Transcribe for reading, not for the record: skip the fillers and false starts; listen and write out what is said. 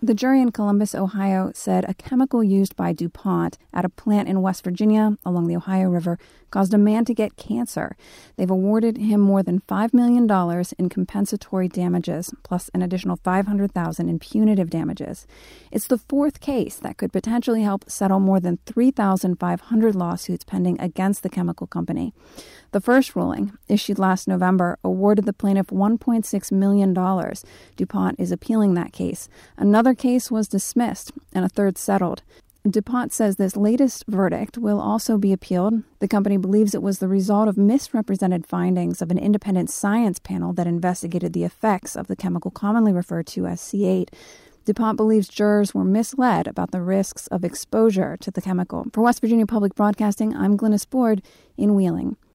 The jury in Columbus, Ohio, said a chemical used by DuPont at a plant in West Virginia along the Ohio River caused a man to get cancer. They've awarded him more than $5 million in compensatory damages, plus an additional $500,000 in punitive damages. It's the fourth case that could potentially help settle more than 3,500 lawsuits pending against the chemical company. The first ruling, issued last November, awarded the plaintiff $1.6 million. DuPont is appealing that case. Another case was dismissed, and a third settled. DuPont says this latest verdict will also be appealed. The company believes it was the result of misrepresented findings of an independent science panel that investigated the effects of the chemical commonly referred to as C8. DuPont believes jurors were misled about the risks of exposure to the chemical. For West Virginia Public Broadcasting, I'm Glynis Board in Wheeling.